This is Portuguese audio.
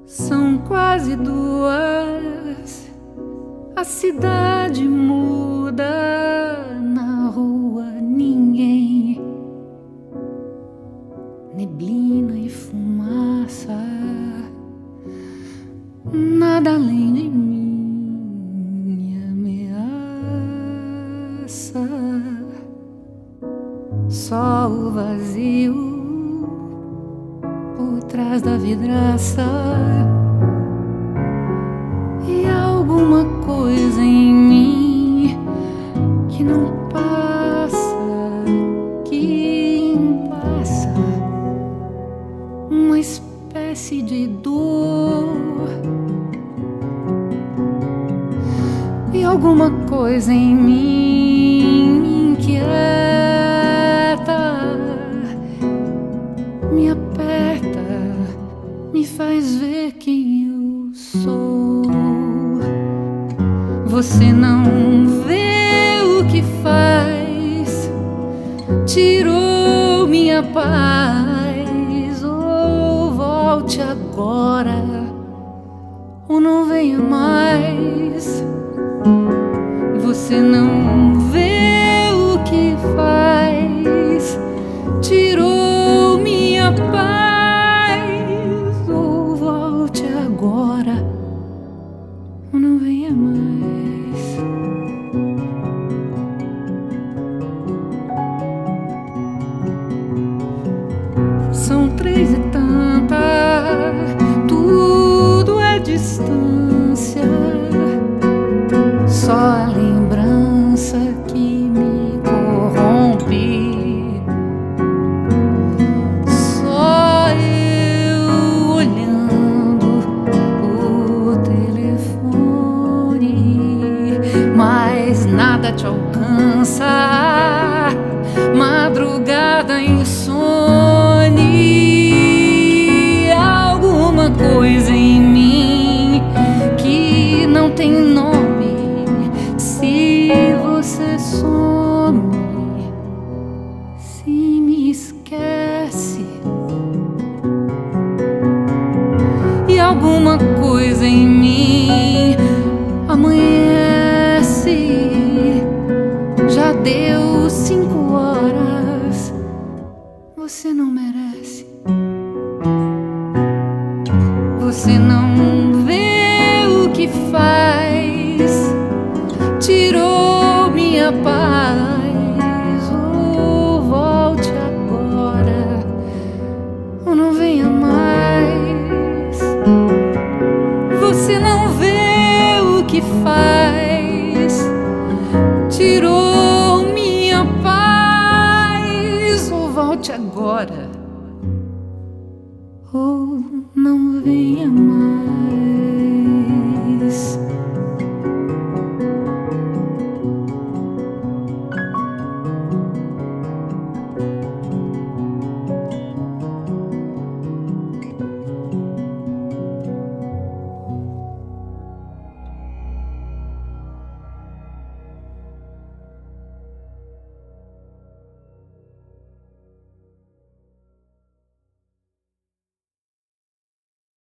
São quase 2, a cidade muda, na rua ninguém, neblina e fumaça, nada além de minha ameaça, só o vazio por trás da vidraça. E alguma coisa em mim que não passa, que passa, uma espécie de dor. E alguma coisa em mim inquieta me aperta, me faz ver quem eu sou. Você não vê o que faz, tirou minha paz. Ou volte agora, ou não venha mais. Você não vê o que faz, tirou minha paz. Ou volte agora, ou não venha mais. São 3 e tanta, tudo é distância, só a lembrança que me corrompe. Só eu olhando o telefone, mas nada te alcança. Madrugada insone, alguma coisa em mim que não tem nome. Se você some, se me esquece, e alguma coisa em mim amanhece. Já deu 5 horas, você não merece. Você não